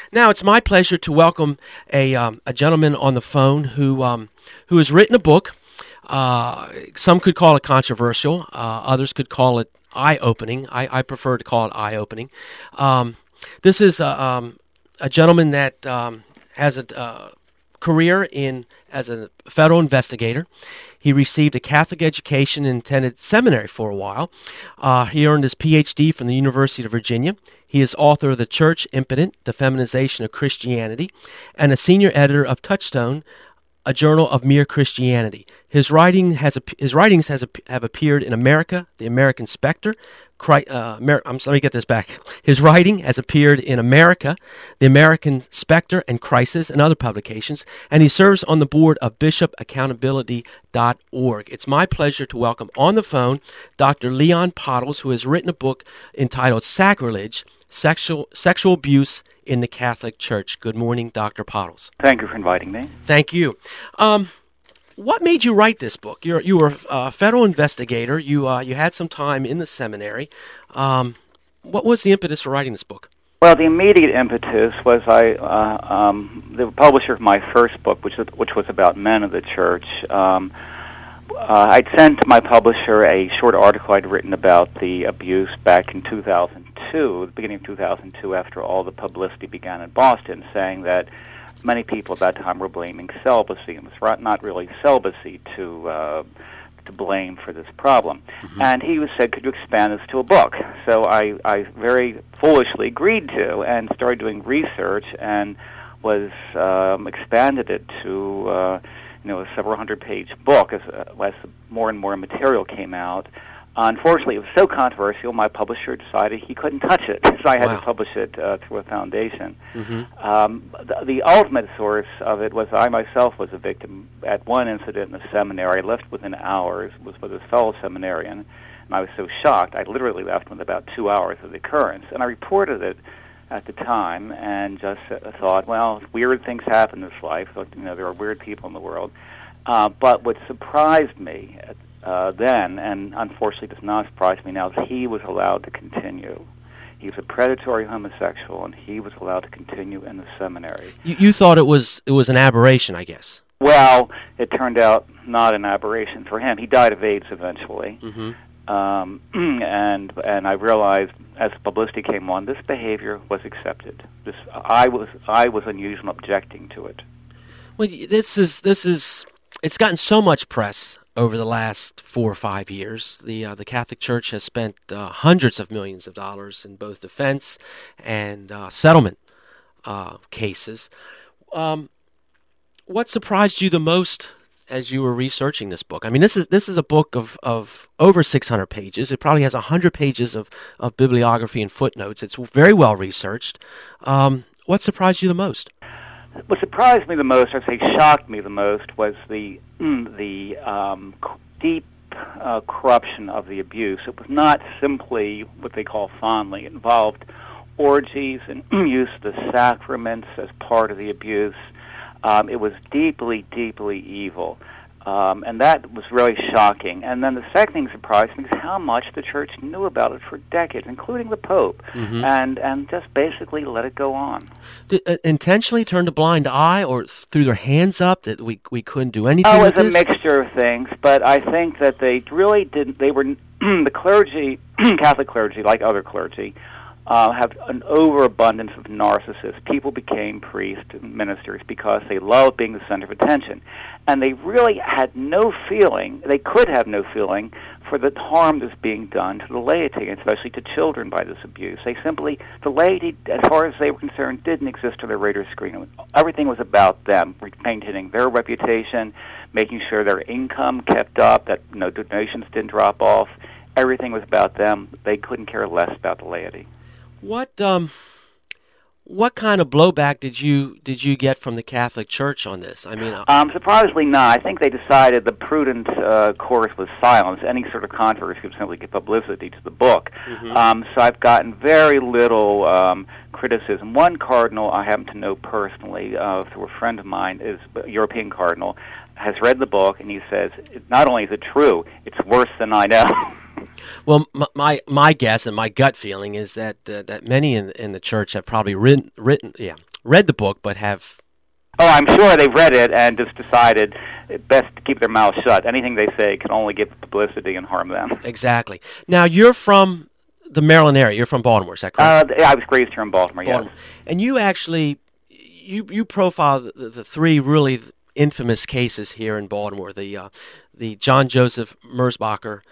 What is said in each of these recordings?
Now it's my pleasure to welcome a gentleman on the phone who has written a book. Some could call it controversial. Others could call it eye-opening. I prefer to call it eye-opening. This is a gentleman that has a career as a federal investigator. He received a Catholic education and attended seminary for a while. He earned his Ph.D. from the University of Virginia. He is author of The Church Impotent, The Feminization of Christianity, and a senior editor of Touchstone, a journal of mere Christianity. His writings have appeared in America, The American Spectre. Let me get this back. His writing has appeared in America, The American Spectre, and Crisis, and other publications, and he serves on the board of bishopaccountability.org. It's my pleasure to welcome on the phone Dr. Leon Pottles, who has written a book entitled Sacrilege, Sexual Abuse in the Catholic Church. Good morning, Dr. Pottles. Thank you for inviting me. Thank you. What made you write this book? You were a federal investigator. You had some time in the seminary. What was the impetus for writing this book? Well, the immediate impetus was the publisher of my first book, which was about men of the church. I'd sent to my publisher a short article I'd written about the abuse back in 2002, the beginning of 2002, after all the publicity began in Boston, saying that many people at that time were blaming celibacy. It was not really celibacy to blame for this problem. Mm-hmm. And he said, could you expand this to a book? So I very foolishly agreed to and started doing research and was expanded it to a several hundred-page book as more and more material came out. Unfortunately, it was so controversial, my publisher decided he couldn't touch it, so I had to publish it through a foundation. Mm-hmm. The ultimate source of it was I myself was a victim at one incident in the seminary. I left within hours, was with a fellow seminarian, and I was so shocked, I literally left within about 2 hours of the occurrence. And I reported it at the time and just thought, well, weird things happen in this life. There are weird people in the world. But what surprised me then, and unfortunately does not surprise me now, is he was allowed to continue. He was a predatory homosexual, and he was allowed to continue in the seminary. You thought it was an aberration, I guess. Well, it turned out not an aberration for him. He died of AIDS eventually. Mm-hmm. And I realized as publicity came on, this behavior was accepted. I was unusual in objecting to it. Well, it's gotten so much press over the last 4 or 5 years. The Catholic Church has spent hundreds of millions of dollars in both defense and settlement cases. What surprised you the most as you were researching this book? I mean, this is a book of over 600 pages. It probably has 100 pages of bibliography and footnotes. It's very well researched. What surprised you the most? What surprised me the most, or say shocked me the most, was the deep corruption of the abuse. It was not simply what they call fondly. It involved orgies and use of the sacraments as part of the abuse. It was deeply, deeply evil. And that was really shocking. And then the second thing that surprised me is how much the Church knew about it for decades, including the Pope, mm-hmm. and just basically let it go on. Intentionally turned a blind eye, or threw their hands up that we couldn't do anything with this? It was a mixture of things, but I think that they really didn't. They were the clergy, Catholic clergy, like other clergy, have an overabundance of narcissists. People became priests and ministers because they loved being the center of attention. And they really had no feeling, they could have no feeling, for the harm that's being done to the laity, especially to children by this abuse. The laity, as far as they were concerned, didn't exist on their radar screen. Everything was about them, maintaining their reputation, making sure their income kept up, that donations didn't drop off. Everything was about them. They couldn't care less about the laity. What kind of blowback did you get from the Catholic Church on this? I mean, surprisingly not. I think they decided the prudent course was silence. Any sort of controversy would simply give publicity to the book. Mm-hmm. So I've gotten very little criticism. One cardinal I happen to know personally through a friend of mine, is a European cardinal, has read the book, and he says, not only is it true, it's worse than I know. Well, my guess and my gut feeling is that many in the church have probably read the book, but have... Oh, I'm sure they've read it and just decided it's best to keep their mouths shut. Anything they say can only give publicity and harm them. Exactly. Now, you're from the Maryland area. You're from Baltimore, is that correct? Yeah, I was raised here in Baltimore, yes. And you actually, you profile the three really infamous cases here in Baltimore, the John Joseph Merzbacher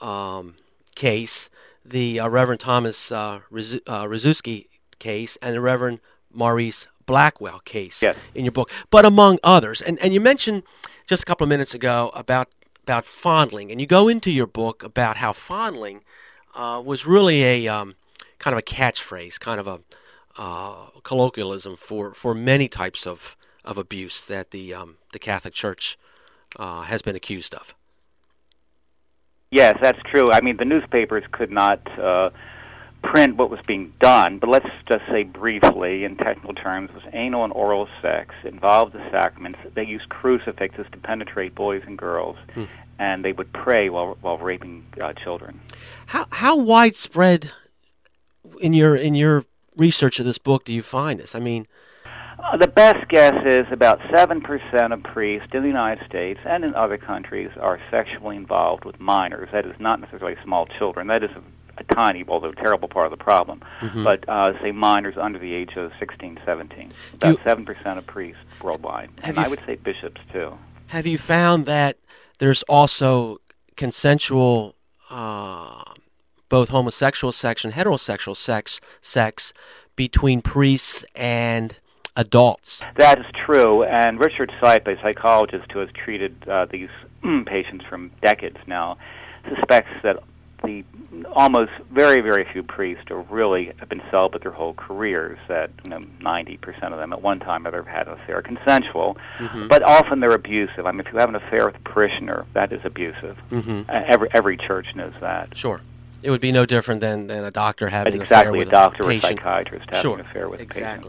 case, the Reverend Thomas Rzuski case, and the Reverend Maurice Blackwell case in your book, but among others. And you mentioned just a couple of minutes ago about fondling, and you go into your book about how fondling was really a kind of a catchphrase, kind of a colloquialism for many types of abuse that the Catholic Church has been accused of. Yes, that's true. I mean, the newspapers could not print what was being done, but let's just say briefly, in technical terms, was anal and oral sex, involved the sacraments. They used crucifixes to penetrate boys and girls, and they would pray while raping children. How widespread in your research of this book do you find this? I mean, the best guess is about 7% of priests in the United States and in other countries are sexually involved with minors. That is not necessarily small children. That is a tiny, although terrible part of the problem. But say minors under the age of 16, 17. About 7% of priests worldwide. And I would say bishops, too. Have you found that there's also consensual, both homosexual sex and heterosexual sex between priests and adults? That is true, and Richard Sipe, a psychologist who has treated these patients for decades now, suspects that the almost very, very few priests have been celibate their whole careers, that 90% of them at one time have ever had an affair, consensual, but often they're abusive. I mean, if you have an affair with a parishioner, that is abusive. Every church knows that. Sure. It would be no different than a doctor having an affair with a doctor patient. Or a psychiatrist having an affair with a patient.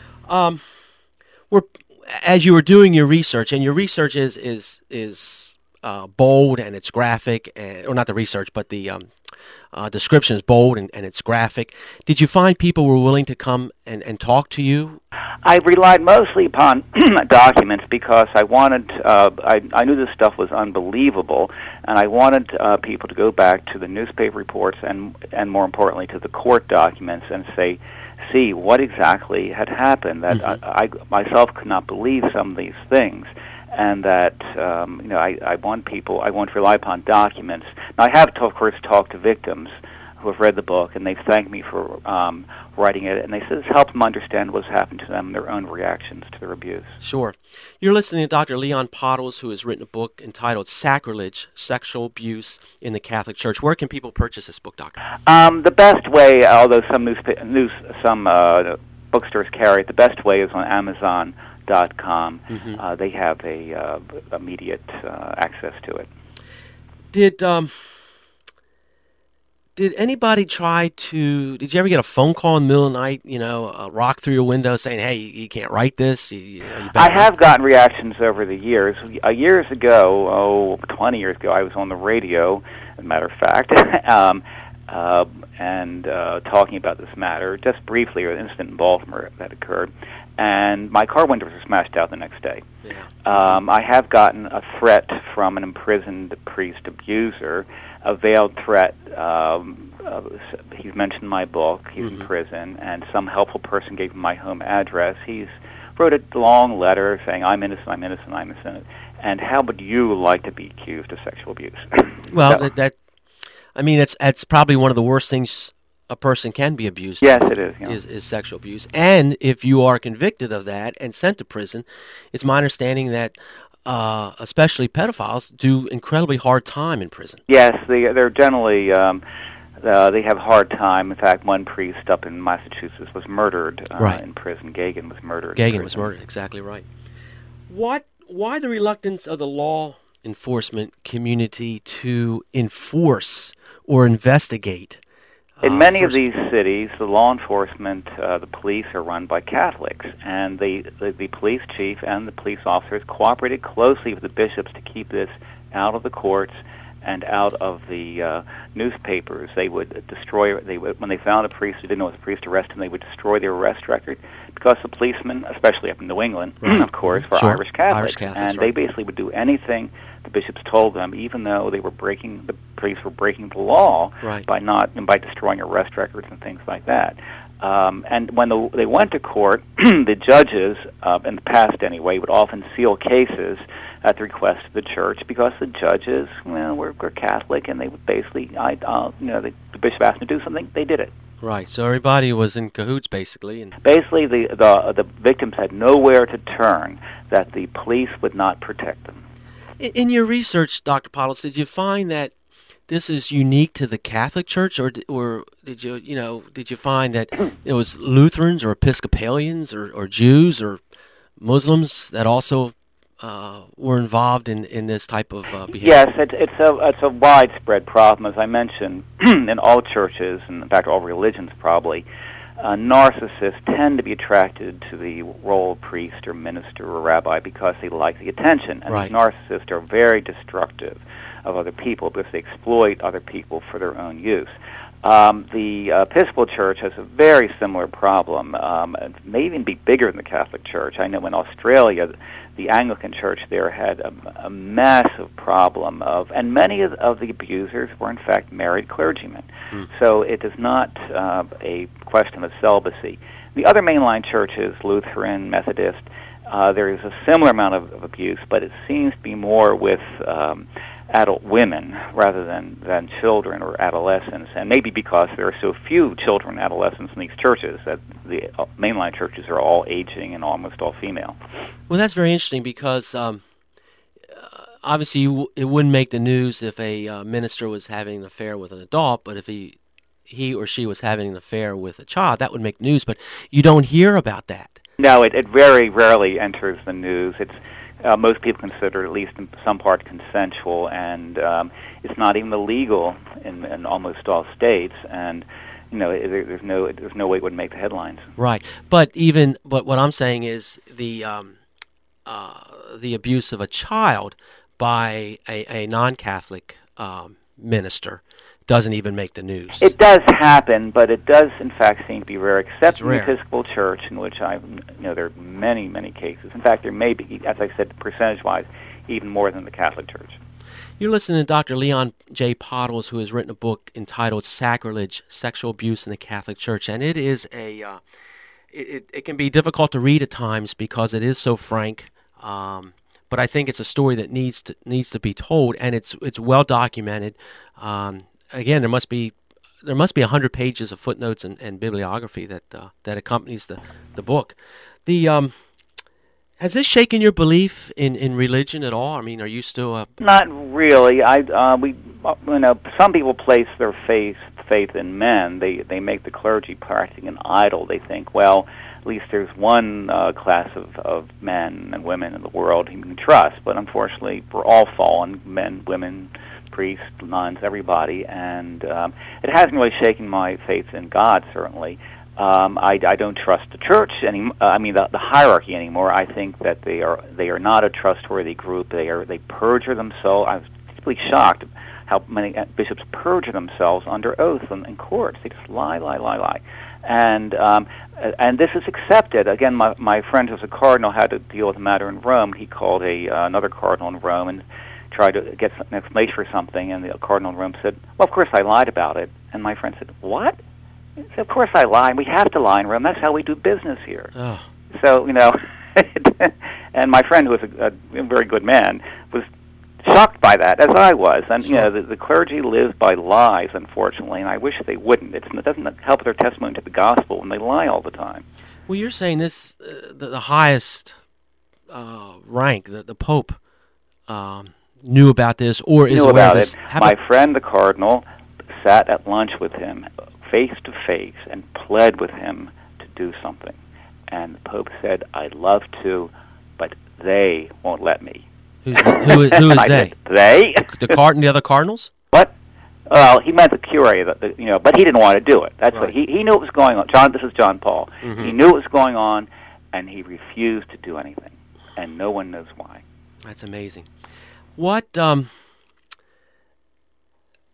As you were doing your research, and your research is bold and it's graphic, or not the research, but the description is bold and it's graphic. Did you find people were willing to come and talk to you? I relied mostly upon documents because I wanted, I knew this stuff was unbelievable, and I wanted people to go back to the newspaper reports and more importantly to the court documents and see what exactly had happened. That I myself could not believe some of these things, and that I want to rely upon documents. Now I have, of course, talked to victims who have read the book, and they've thanked me for writing it, and they said it's helped them understand what's happened to them and their own reactions to their abuse. Sure. You're listening to Dr. Leon Pottles, who has written a book entitled Sacrilege, Sexual Abuse in the Catholic Church. Where can people purchase this book, Doctor? The best way, although some bookstores carry it, the best way is on Amazon.com. They have a immediate access to it. Did anybody did you ever get a phone call in the middle of the night, rock through your window saying, hey, you can't write this? I have gotten reactions over the years. Years ago, 20 years ago, I was on the radio, as a matter of fact, and talking about this matter, just briefly, an incident in Baltimore that occurred, and my car windows were smashed out the next day. I have gotten a threat from an imprisoned priest abuser, a veiled threat. He's mentioned my book. He's in prison, and some helpful person gave him my home address. He's wrote a long letter saying, I'm innocent, I'm innocent, I'm innocent. And how would you like to be accused of sexual abuse? Well, it's probably one of the worst things a person can be abused. Yes, it is. Is sexual abuse. And if you are convicted of that and sent to prison, it's my understanding that especially pedophiles do incredibly hard time in prison. Yes, they're generally they have a hard time. In fact, one priest up in Massachusetts was murdered in prison. Gagan was murdered. Gagan was murdered. Exactly right. Why the reluctance of the law enforcement community to enforce or investigate? In many of these cities, the law enforcement, the police are run by Catholics, and the police chief and the police officers cooperated closely with the bishops to keep this out of the courts and out of the newspapers. They would destroy. When they found a priest who didn't know it was a priest, arrest him. They would destroy their arrest record because the policemen, especially up in New England, of course, were Sure. Irish Catholics, Irish Catholics, and right. they basically would do anything the bishops told them, even though the priests were breaking the law Right. by destroying arrest records and things like that. And when they went to court, the judges, in the past anyway, would often seal cases at the request of the church because the judges, were Catholic, and they would basically, the bishop asked them to do something, they did it. Right. So everybody was in cahoots, basically. And Basically, the victims had nowhere to turn, that the police would not protect them. in your research, Dr. Potles, did you find that this is unique to the Catholic Church, or did you find that it was Lutherans or Episcopalians or Jews or Muslims that also were involved in this type of behavior? Yes, it's a widespread problem, as I mentioned, in all churches, and in fact all religions probably. Narcissists tend to be attracted to the role of priest or minister or rabbi because they like the attention, and Right. these narcissists are very destructive of other people because they exploit other people for their own use. The Episcopal Church has a very similar problem. It may even be bigger than the Catholic Church. I know in Australia, the Anglican Church there had a massive problem and many of the abusers were in fact married clergymen. So it is not a question of celibacy. The other mainline churches, Lutheran, Methodist, there is a similar amount of abuse, but it seems to be more with adult women rather than children or adolescents, and maybe because there are so few children and adolescents in these churches that the mainline churches are all aging and almost all female. Well, that's very interesting because obviously it wouldn't make the news if a minister was having an affair with an adult, but if he or she was having an affair with a child, that would make news, but you don't hear about that. No, it very rarely enters the news. It's most people consider it, at least in some part, consensual, and it's not even illegal in almost all states. And there's no way it would make the headlines. Right, but what I'm saying is the abuse of a child by a non-Catholic minister doesn't even make the news. It does happen, but it does, in fact, seem to be rare, except in the rare. Episcopal Church, in which there are many, many cases. In fact, there may be, as I said, percentage-wise, even more than the Catholic Church. You're listening to Dr. Leon J. Potles, who has written a book entitled "Sacrilege: Sexual Abuse in the Catholic Church," and it is it can be difficult to read at times because it is so frank. But I think it's a story that needs to be told, and it's well documented. Again, there must be 100 pages of footnotes and bibliography that accompanies the book. Has this shaken your belief in religion at all? I mean, are you still Not really. Some people place their faith in men. They make the clergy practicing an idol. They think, well, at least there's one class of men and women in the world you can trust. But unfortunately, we're all fallen: men, women, priests, nuns, everybody. And it hasn't really shaken my faith in God, certainly. I don't trust the church the hierarchy anymore. I think that they are not a trustworthy group. They perjure themselves. I was simply shocked how many bishops perjure themselves under oath in courts. They just lie. And this is accepted. Again, my friend who's a cardinal had to deal with a matter in Rome. He called another cardinal in Rome and tried to get an explanation for something, and the cardinal in Rome said, well, of course I lied about it. And my friend said, what? He said, of course I lie. We have to lie in Rome. That's how we do business here. Oh. So, and my friend, who was a very good man, was shocked by that, as I was. And, Sure. The clergy live by lies, unfortunately, and I wish they wouldn't. It doesn't help their testimony to the gospel when they lie all the time. Well, you're saying this the highest rank, the Pope, knew about this or is Knew aware about of this. it. My friend, the cardinal, sat at lunch with him, face to face, and pled with him to do something. And the Pope said, I'd love to, but they won't let me. Who is they? Said, they? The other cardinals? What? Well, he meant the curé, but he didn't want to do it. That's Right. what he knew what was going on. This is John Paul. Mm-hmm. He knew what was going on, and he refused to do anything. And no one knows why. That's amazing. What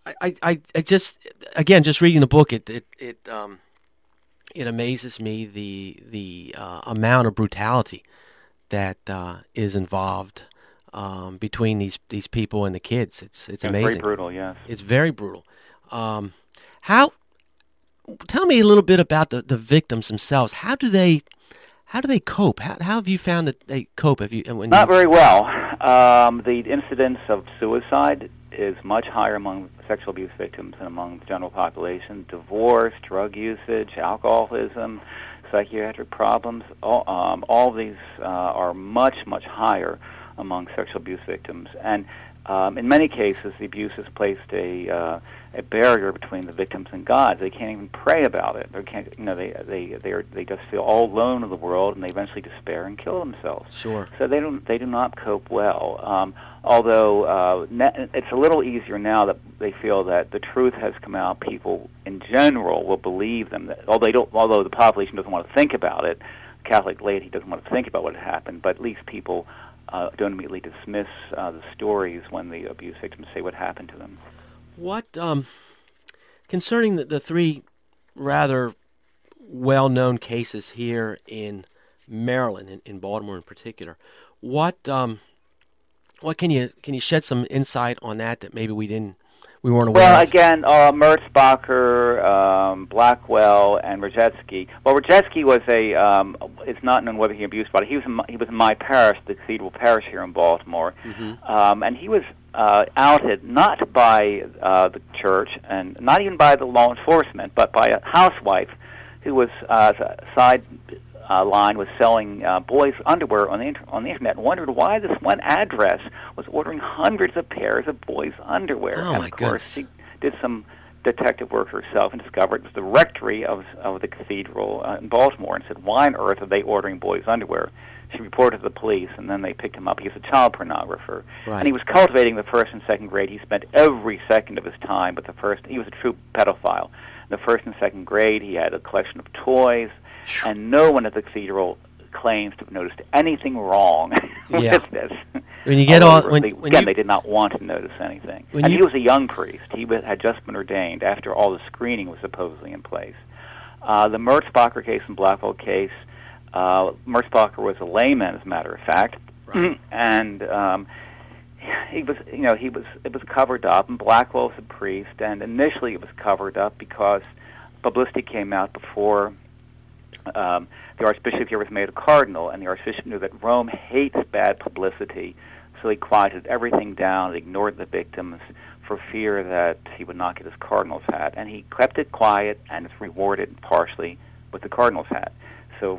I just, again, just reading the book, it amazes me the amount of brutality that is involved between these people and the kids. It's amazing. Very brutal, yes. It's very brutal. How? Tell me a little bit about the victims themselves. How do they cope? How have you found that they cope? Not very well. The incidence of suicide is much higher among sexual abuse victims than among the general population. Divorce, drug usage, alcoholism, psychiatric problems, all these are much, much higher among sexual abuse victims. And in many cases, the abuse has placed a barrier between the victims and God. They can't even pray about it. They can't, they just feel all alone in the world, and they eventually despair and kill themselves. Sure. So they do not cope well. Although it's a little easier now that they feel that the truth has come out, people in general will believe them. Although the population doesn't want to think about it, Catholic laity doesn't want to think about what happened, but at least people don't immediately dismiss the stories when the abuse victims say what happened to them. What concerning the three rather well-known cases here in Maryland, in Baltimore in particular, what can you shed some insight on that maybe we weren't aware Well, of? again, Merzbacher, Blackwell, and Rajetsky. Well, Rajetsky was it's not known whether he abused body. He was in my parish, the Cathedral Parish here in Baltimore, and he was outed not by the church and not even by the law enforcement, but by a housewife who was line was selling boys' underwear on the internet, and wondered why this one address was ordering hundreds of pairs of boys' underwear. Oh, and my of course, goodness. she did some detective work herself and discovered it was the rectory of the cathedral in Baltimore, and said, "Why on earth are they ordering boys' underwear?" She reported to the police, and then they picked him up. He was a child pornographer, Right. and he was cultivating the first and second grade. He spent every second of his time with the first. He was a true pedophile. The first and second grade, he had a collection of toys, and no one at the cathedral claims to have noticed anything wrong Yeah. with this. When you get They did not want to notice anything. And he was a young priest. He had just been ordained after all the screening was supposedly in place. The Merzbacher case and Blackwell case, Merzbacher was a layman, as a matter of fact, Right. and it was covered up, and Blackwell was a priest, and initially it was covered up because publicity came out before the Archbishop here was made a cardinal, and the Archbishop knew that Rome hates bad publicity, so he quieted everything down, ignored the victims for fear that he would not get his cardinal's hat, and he kept it quiet and is rewarded partially with the cardinal's hat. So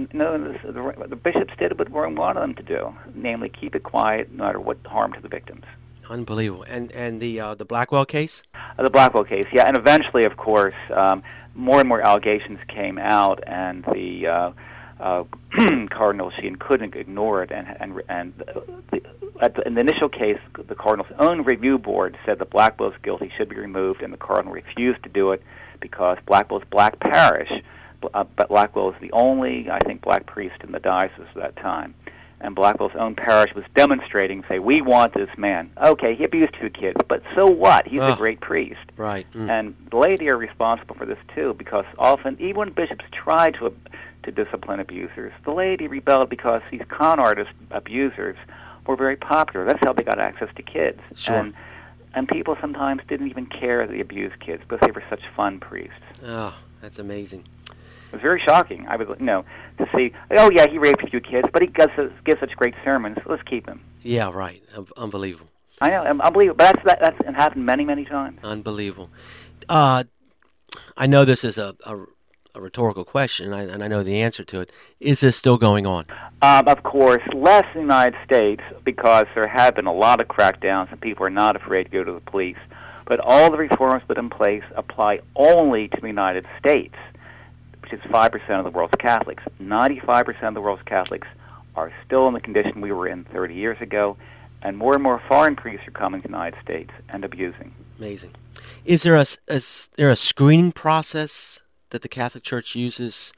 the bishops did what Rome wanted them to do, namely keep it quiet no matter what harm to the victims. Unbelievable. And the Blackwell case? The Blackwell case, yeah, and eventually, of course, more and more allegations came out, and the Cardinal Sheehan couldn't ignore it, and in the initial case, the Cardinal's own review board said that Blackwell's guilty should be removed, and the Cardinal refused to do it because Blackwell's black parish, but Blackwell is the only, I think, black priest in the diocese at that time. And Blackwell's own parish was demonstrating, say, we want this man. Okay, he abused 2 kids, but so what? He's a great priest. Right. And the laity are responsible for this, too, because often, even when bishops try to discipline abusers, the laity rebelled because these con artist abusers were very popular. That's how they got access to kids. Sure. And people sometimes didn't even care that they abused kids because they were such fun priests. Oh, that's amazing. It was very shocking. I was, to see, oh yeah, he raped a few kids, but he gives such great sermons. Let's keep him. Yeah, right. Unbelievable. I know, unbelievable. But that's happened many, many times. Unbelievable. I know this is a rhetorical question, and I know the answer to it. Is this still going on? Of course, less in the United States because there have been a lot of crackdowns and people are not afraid to go to the police. But all the reforms put in place apply only to the United States, which is 5% of the world's Catholics. 95% of the world's Catholics are still in the condition we were in 30 years ago, and more foreign priests are coming to the United States and abusing. Amazing. Is there a screening process that the Catholic Church uses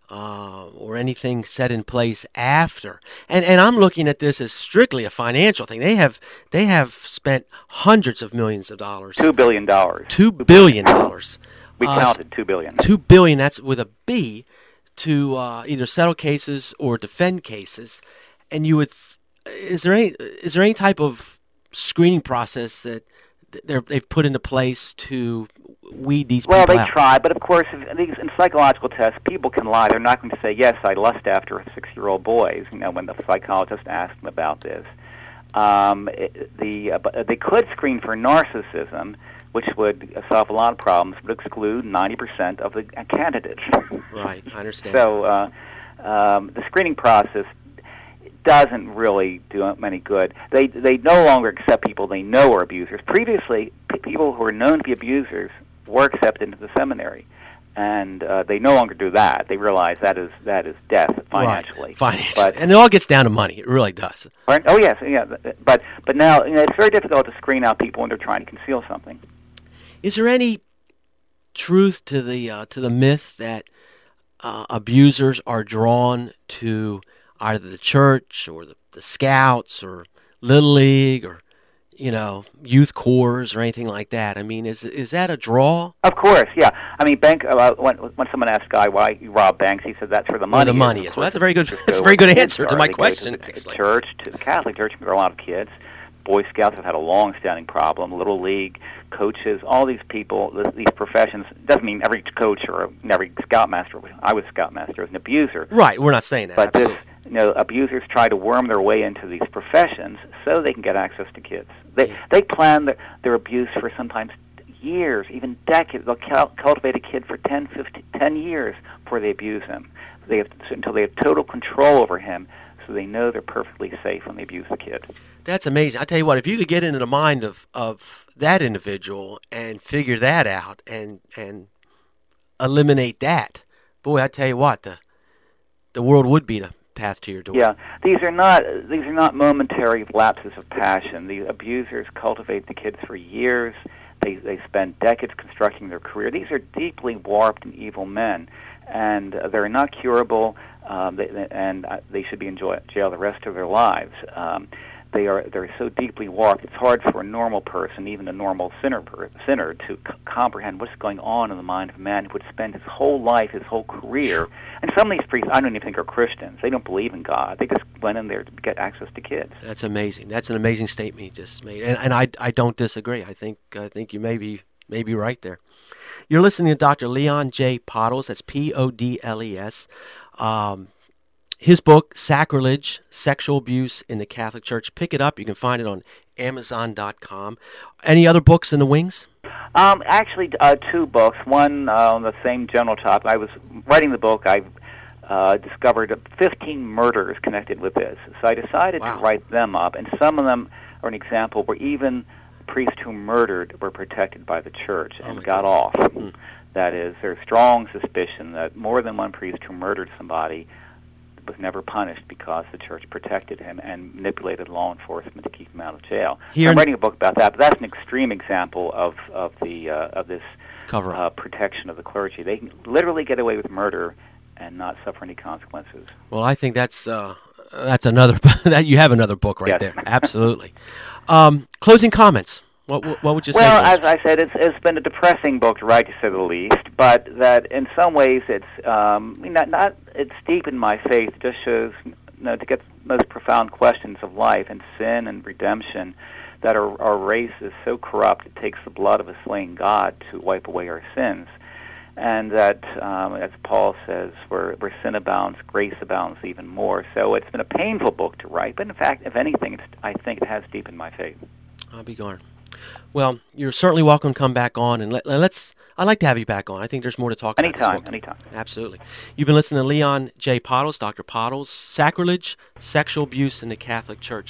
or anything set in place after. And I'm looking at this as strictly a financial thing. They have spent hundreds of millions of dollars. $2 billion. $2 billion. We counted $2 billion. $2 billion, that's with a B, to either settle cases or defend cases. And you would, is there any type of screening process that they've put into place to weed these people out? Well, they try, but of course, in psychological tests, people can lie. They're not going to say, yes, I lust after 6-year-old boys, when the psychologist asked them about this. They could screen for narcissism, which would solve a lot of problems, but exclude 90% of the candidates. Right, I understand. So the screening process doesn't really do them any good. They no longer accept people they know are abusers. Previously, people who were known to be abusers were accepted into the seminary, and they no longer do that. They realize that is death financially. Right. Financially, and it all gets down to money. It really does. Oh yes, yeah. But now it's very difficult to screen out people when they're trying to conceal something. Is there any truth to the myth that abusers are drawn to either the church or the Scouts or Little League or youth corps or anything like that? I mean, is that a draw? Of course, yeah. I mean, when someone asked a guy why you rob banks, he said that's where the money is. The money is. Well, that's a very good answer to my question. To the church, to the Catholic Church, there are a lot of kids. Boy Scouts have had a long-standing problem. Little League, coaches, all these people, these professions. Doesn't mean every coach or every Scoutmaster. I was Scoutmaster as an abuser. Right, we're not saying that. But absolutely. Abusers try to worm their way into these professions so they can get access to kids. They plan their abuse for sometimes years, even decades. They'll cultivate a kid for 10 years before they abuse him. Until they have total control over him, so they know they're perfectly safe when they abuse the kid. That's amazing. I tell you what, if you could get into the mind of that individual and figure that out and eliminate that, boy, I tell you what, the world would be a path to your door. Yeah, these are not momentary lapses of passion. The abusers cultivate the kids for years. They spend decades constructing their career. These are deeply warped and evil men, and they're not curable. They should be in jail the rest of their lives. They're so deeply warped. It's hard for a normal person, even a normal sinner, to comprehend what's going on in the mind of a man who would spend his whole life, his whole career. And some of these priests, I don't even think are Christians. They don't believe in God. They just went in there to get access to kids. That's amazing. That's an amazing statement you just made, and I don't disagree. I think you may be right there. You're listening to Dr. Leon J. Podles. That's Podles. His book, Sacrilege, Sexual Abuse in the Catholic Church. Pick it up. You can find it on Amazon.com. Any other books in the wings? Actually, 2 books. One on the same general topic. I was writing the book. I discovered 15 murders connected with this. So I decided to write them up. And some of them are an example where even priests who murdered were protected by the church and got off. That is, there's strong suspicion that more than one priest who murdered somebody was never punished because the church protected him and manipulated law enforcement to keep him out of jail. I'm writing a book about that, but that's an extreme example of this protection of the clergy. They can literally get away with murder and not suffer any consequences. Well, I think that's another that you have another book right there. Absolutely. Closing comments. What would you say? Well, as I said, it's been a depressing book to write, to say the least. But that in some ways it's it's deep in my faith. It just shows to get the most profound questions of life and sin and redemption. That our race is so corrupt it takes the blood of a slain God to wipe away our sins. And that, as Paul says, where sin abounds, grace abounds even more. So it's been a painful book to write. But in fact, if anything, I think it has deepened my faith. I'll be darned. Well, you're certainly welcome to come back on, and I'd like to have you back on. I think there's more to talk about. Anytime. Absolutely. You've been listening to Leon J. Podles, Dr. Podles, Sacrilege, Sexual Abuse in the Catholic Church.